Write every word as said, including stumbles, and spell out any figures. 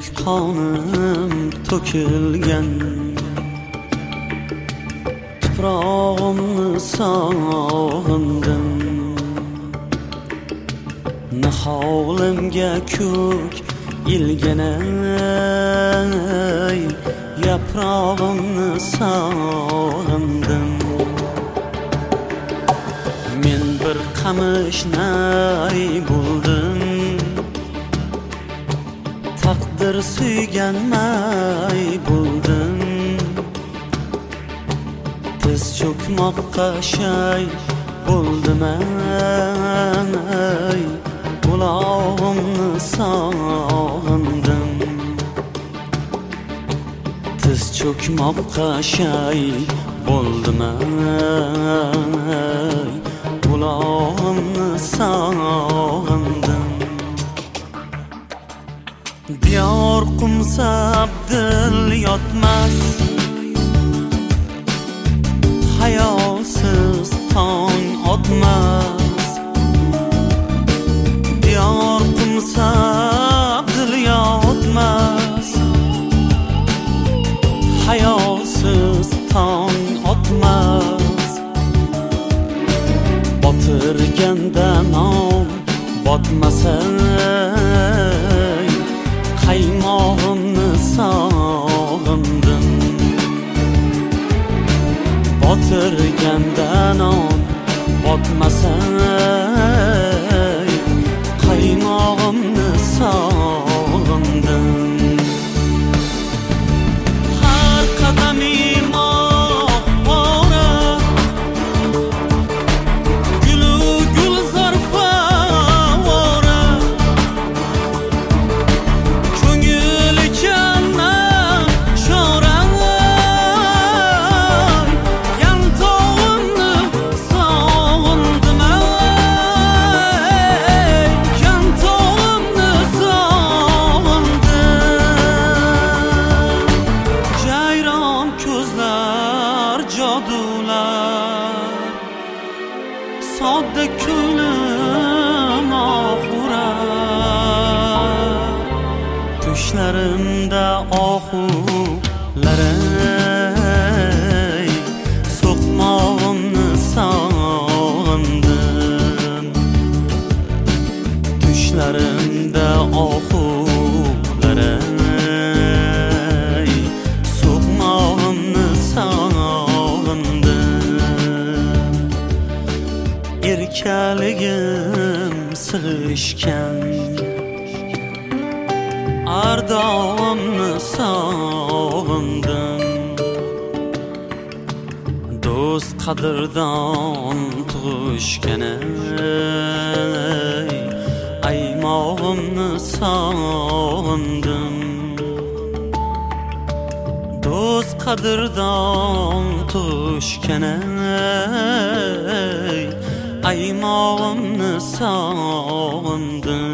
ilk qonim to'kilgan tuprog'imni sog'indim. Niholimga ko'k ilganay yaprog'imni sog'indim. Men bir qamishday bo'ldim, taqdir suyganmay bo'ldim. Tiz cho'kmoqqa shay bo'ldim ay, qulog'imni sog'indim. Tiz cho'kmoqqa shay bo'ldim ay, qulog'imni sog'indim. Diyor qumsab dil yotmas, hayolsiz tong otmas. Diyor qumsab dil yotmas, hayolsiz tong otmas. Botirganda nom botmasa qaymog'imni sog'indim. Botirganda non botmasa qaymog'imni sog'indim. Har qadamim oqvora, gulu gulzor favora. Ko'ngil ekanman sho'ra, yantog'imni sog'indim ay, yantog'imni sog'indim. Jayron ko'zlar jodular, sodda ko'nglim oxurar. Tushlarimda oxular ay, so'qmog'imni sog'indim. Tushlarimda oxular ay, so'qmog'imni sog'indim. Erkaligim sig'ishgan ardog'imni sog'indim. Do'st qadrdon tug'ishgan ay, aymog'imni sog'indim. Do'st qadrdon tug'ishgan ay, aymog'imni sog'indim.